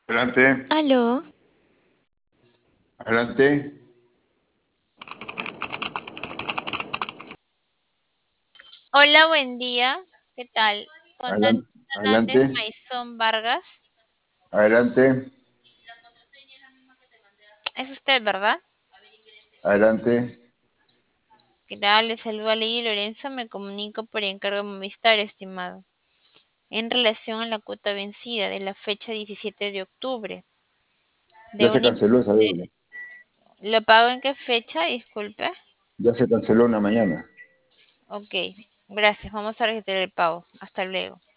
Adelante, Aló, adelante, hola, buen día. ¿Qué tal? Con Daniela adelante, Hernández adelante, Maizón Vargas. adelante, Es usted, ¿verdad? adelante. ¿Qué tal? Le saluda Ley Lorenzo. Me comunico por encargo de Movistar, estimado. En relación a la cuota vencida de la fecha 17 de octubre Ya de se un... canceló esa deuda, ¿Lo pago en qué fecha? Disculpe. ya se canceló una mañana. Ok, gracias. Vamos a registrar el pago. Hasta luego.